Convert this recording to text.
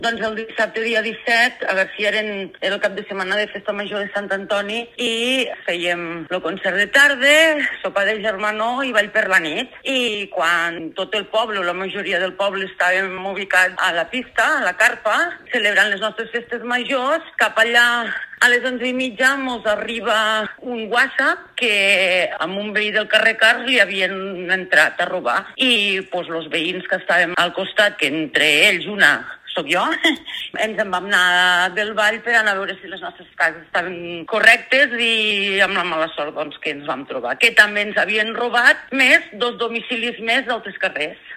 Doncs el dissabte dia 17, a veure si era el cap de setmana de Festa Major de Sant Antoni i fèiem el concert de tarda, sopar de germanor i ball per la nit. I quan tot el poble, la majoria del poble estàvem ubicats a la pista, a la carpa, celebrant les nostres festes majors, cap allà a les 11:30 mos arriba un WhatsApp que amb un veí del carrer Cars li havien entrat a robar. I els veïns que estàvem al costat, que entre ells una soc jo, ens en vam anar del ball per anar a veure si les nostres cases estaven correctes i amb la mala sort que ens vam trobar. Que també ens havien robat 2 domicilis més d'altres carrers.